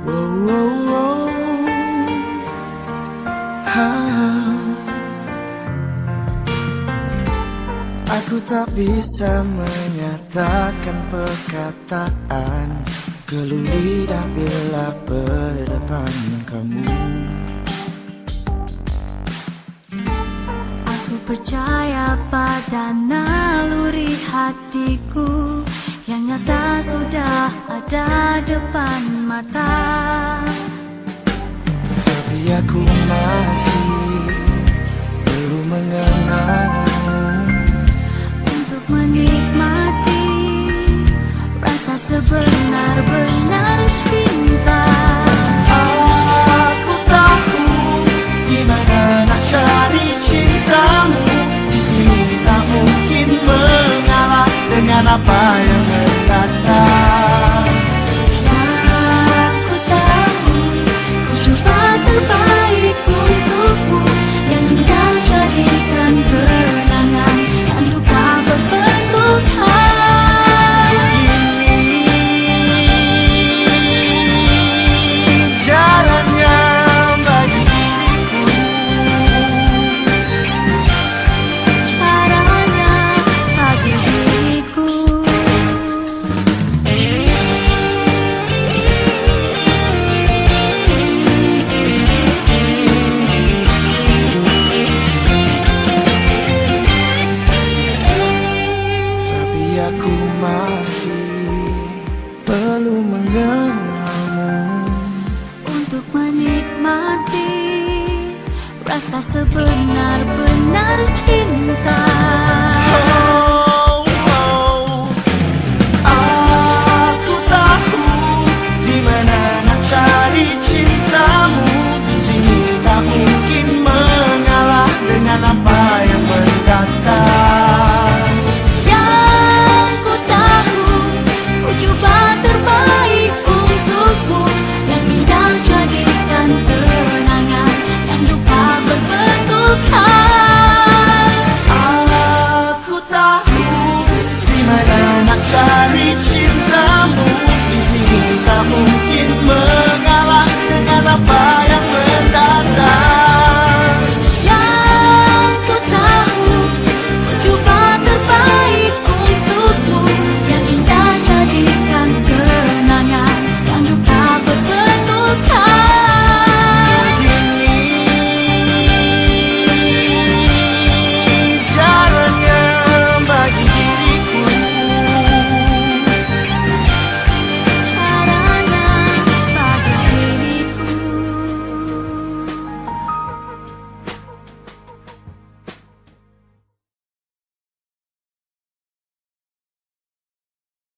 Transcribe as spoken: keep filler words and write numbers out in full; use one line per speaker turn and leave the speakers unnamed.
Wow, wow, wow. Ha. Aku tak bisa menyatakan perkataan, keluh lidah bila berdepan kamu.
Aku percaya pada naluri hatiku yang nyata sudah ada depan mata.
Tapi aku masih belum mengenalmu
Untuk menikmati rasa sebenar-benar cinta.
Aku tahu gimana nak cari cintamu. Di sini tak mungkin mengalah dengan apa yang